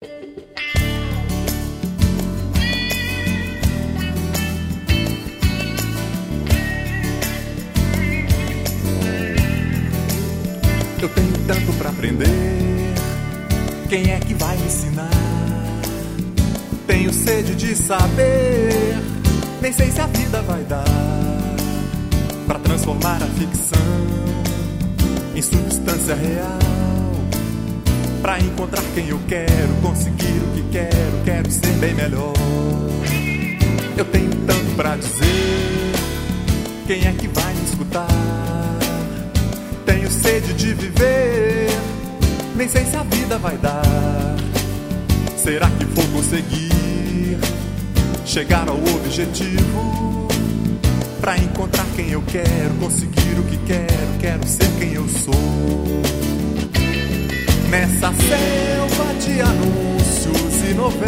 Eu tenho tanto pra aprender, quem é que vai me ensinar? Tenho sede de saber, nem sei se a vida vai dar pra transformar a ficção em substância real, pra encontrar quem eu quero, conseguir o que quero ser bem melhor. Eu tenho tanto pra dizer, quem é que vai me escutar? Tenho sede de viver, nem sei se a vida vai dar. Será que vou conseguir chegar ao objetivo? Pra encontrar quem eu quero, conseguir o que quero ser quem eu sou. Nessa selva de anúncios e novelas,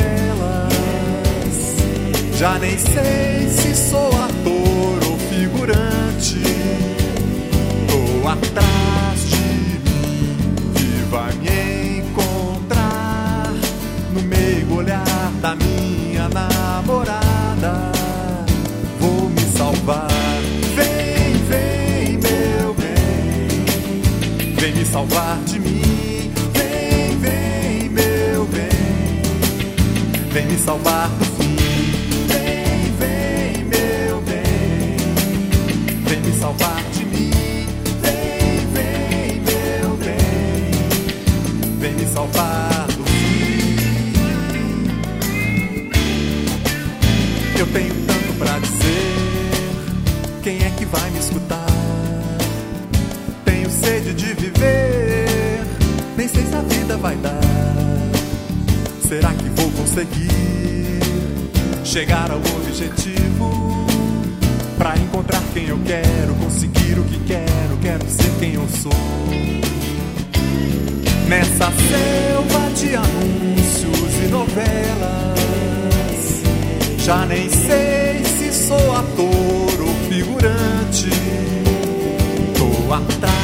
já nem sei se sou ator ou figurante. Tô atrás de mim, que vai me encontrar no meio olhar da minha namorada. Vou me salvar. Vem, vem, meu bem, vem me salvar de mim. Vem, vem, meu bem, vem me salvar do fim. Vem, vem, meu bem, vem me salvar de mim. Vem me salvar do fim. Eu tenho tanto pra dizer, quem é que vai me escutar? Tenho sede de viver, nem sei se a vida vai dar. Será que vou conseguir chegar ao objetivo? Pra encontrar quem eu quero, conseguir o que quero ser quem eu sou. Nessa selva de anúncios e novelas, já nem sei se sou ator ou figurante. Tô atrás